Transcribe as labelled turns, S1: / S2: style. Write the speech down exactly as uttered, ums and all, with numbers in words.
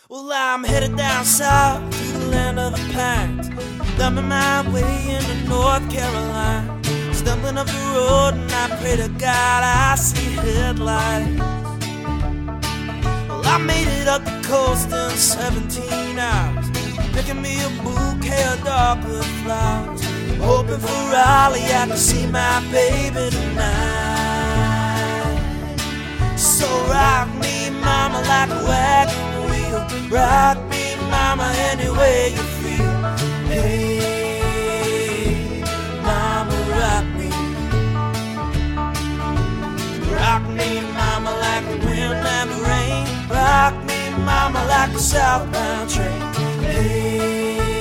S1: Well, I'm headed down south to the land of the pines, thumbing my way into North Carolina, stumbling up the road and I pray to God I see headlights. Well, I made it up the coast in seventeen hours, picking me a bouquet of dogwood flowers, hoping for Raleigh I could see my baby tonight. So rock me, mama, like a wagon wheel, rock me, mama, any way you feel. Hey, mama, rock me. Rock me, mama, like the wind and the rain. Rock me, mama, like a southbound train. Hey.